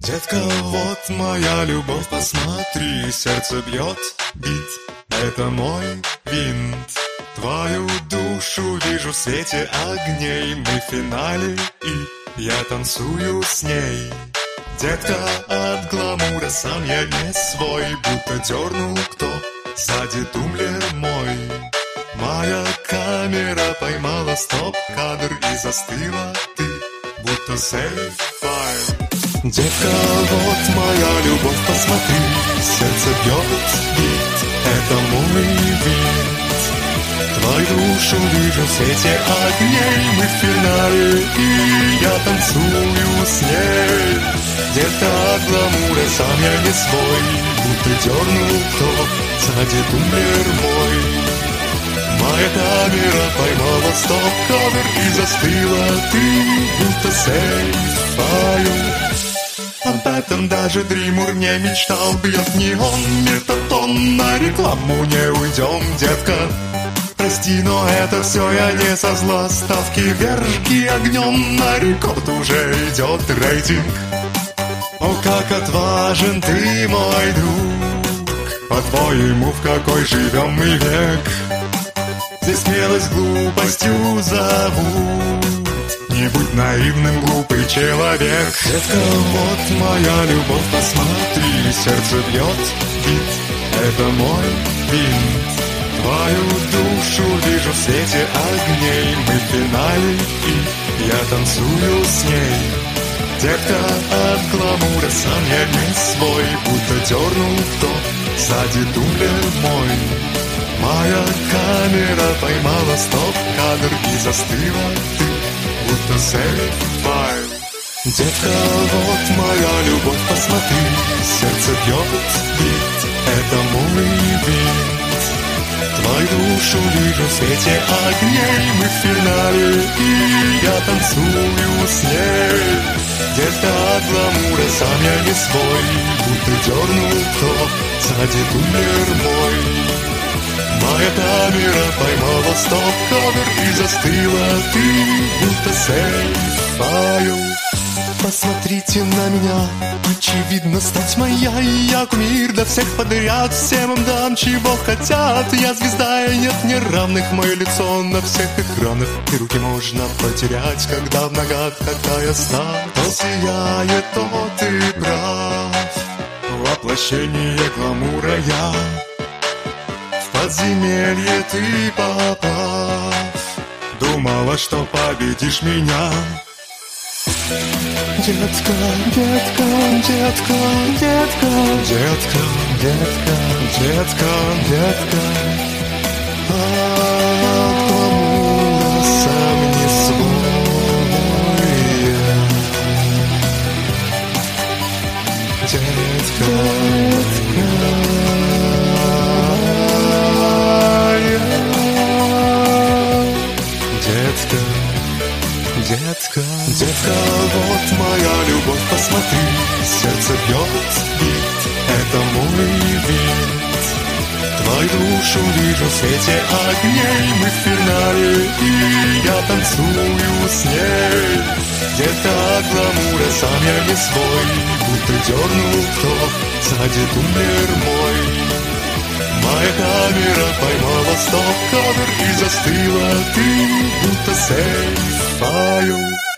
Детка, вот моя любовь, посмотри, сердце бьет, бить, это мой винт. Твою душу вижу в свете огней, мы в финале, и я танцую с ней. Детка, от гламура сам я не свой, будто дернул кто сзади тумблер мой. Моя камера поймала стоп-кадр и застыла ты, будто сейф-файл. Детка, вот моя любовь, посмотри, сердце бьет, бит, это мой винт. Твою душу вижу в свете огней, мы в финале, и я танцую с ней. Детка, от гламура сам я не свой, будто дернул кто сзади тумблер мой. Моя камера поймала стоп-кадр и застыла ты, будто сейф-файл. Об этом даже Дримур не мечтал. Бьет неон, метатон, на рекламу не уйдем, детка. Прости, но это все я не со зла. Ставки вверхи огнем, на рекорд уже идет рейтинг. О, как отважен ты, мой друг, по-твоему, в какой живем мы век? Здесь смелость глупостью зовут. Не будь наивным, глупый человек. Детка, вот моя любовь, посмотри, сердце бьет, бит, это мой винт. Твою душу вижу в свете огней, мы в финале, и я танцую с ней. Детка, от гламура сам я не свой, будто дернул кто сзади тумблер мой. Моя камера поймала стоп-кадр и застыла ты, будто сейф-файл. Детка, вот моя любовь, посмотри, сердце бьет, бит, это мой винт. Твою душу вижу в свете огней, мы в финале, и я танцую с ней. Детка, от гламура сам я не свой, будто дернул кто сзади тумблер мой. Моя камера поймала стоп-кадр и застыла ты, будто сейф-файл. Посмотрите на меня, очевидно, стать моя, и я кумир для всех подряд. Всем им дам, чего хотят. Я звезда, и нет мне равных. Мое лицо на всех экранах, и руки можно потерять, когда в ногах такая сна. Кто сияет, тот и прав. Воплощение гламура я. В подземелье ты попав, думала, что победишь меня. Детка, детка, детка, детка, детка, детка, детка, детка. От гламура сам не свой. Детка, детка, детка, детка, вот моя любовь, посмотри, сердце бьет, бит, это мой винт. Твою душу вижу в свете огней, мы в финале, и я танцую с ней. Детка, от гламура сам я не свой, будто дернул кто сзади тумблер мой. Моя камера поймала стоп-кадр и застыла ты, будто сейф-файл.